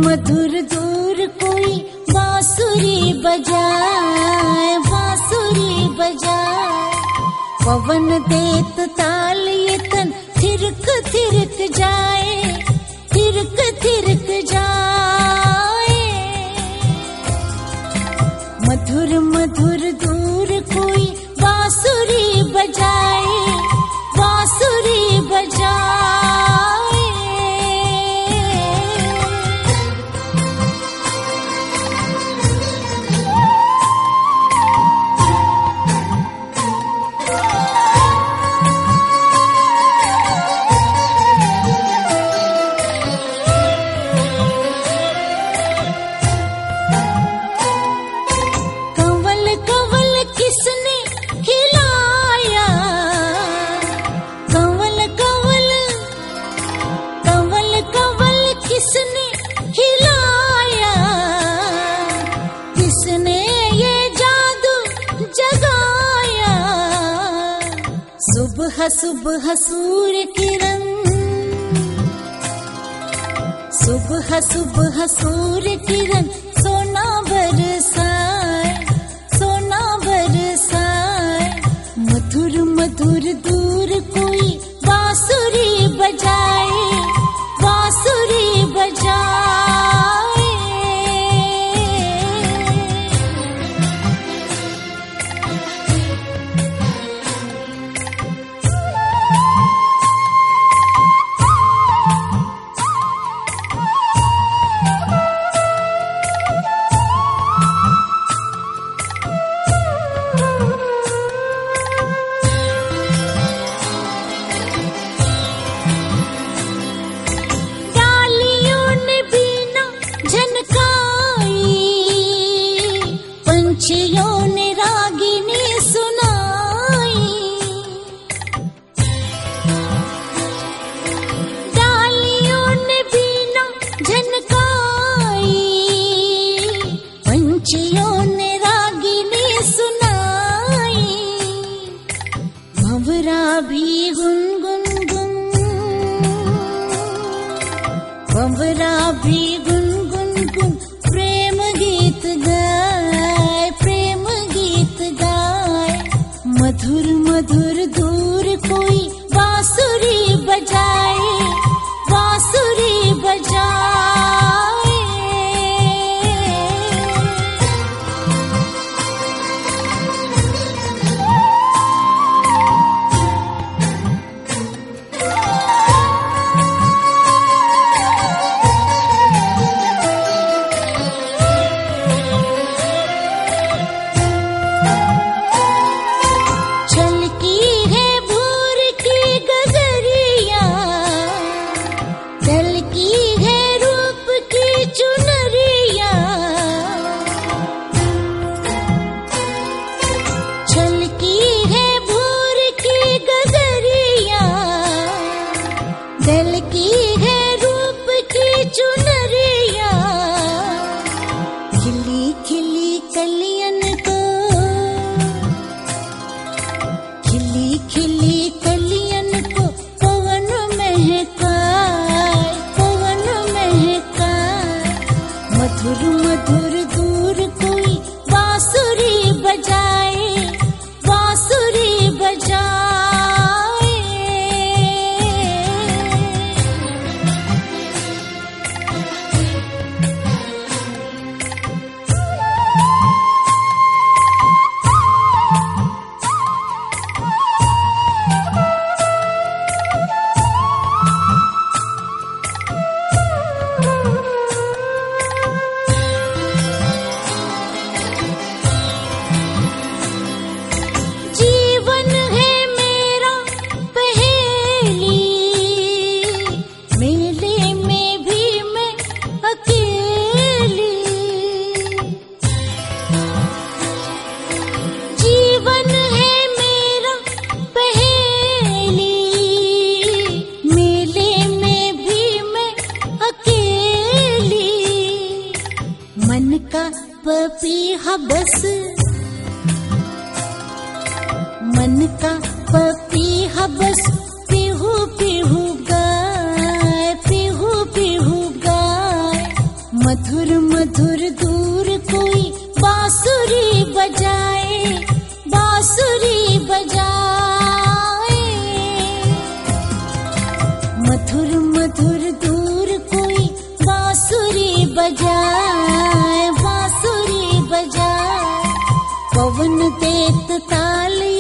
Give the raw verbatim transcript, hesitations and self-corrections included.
मधुर दूर कोई बांसुरी बजाए, बांसुरी बजाए। पवन देत ताल ये तन थिरक थिरक जाए, थिरक थिरक जाए। मधुर मधुर दूर कोई बांसुरी बजाए, बांसुरी बजाए। सुबह सुबह सूर्य किरण, सुबह सुबह सूर्य किरण सोना बरसाए, सोना बरसाए। मधुर मधुर दूर कोई बांसुरी बजाए, बांसुरी बजाए। पंछियों ने रागिनी सुनाई, डालियों ने बीना झनकाई। पंछियों ने रागिनी सुनाई, भंवरा भी गुनगुन गुन, भंवरा भी गुनगुन गुन प्रेम गीत गाए, प्रेम गीत गाए। मधुर मधुर दूर कोई बांसुरी बजाए, बांसुरी बजाए। दल की है रूप की चुनरिया, खिली खिली कलियन को, खिली खिली कलियन को पवन महकाए, पवन महकाए। मधुर मधुर दूर कोई बांसुरी बजाए, बांसुरी बजाए। पपीहा बस, मन का पपीहा बस पीहू पीहू गाए, पीहू पीहू गाए। मधुर दूर कोई बांसुरी बजाए, बांसुरी बजाए। मधुर मधुर दूर कोई बांसुरी बजाए, बांसुरी बजाए। पवन देत ताल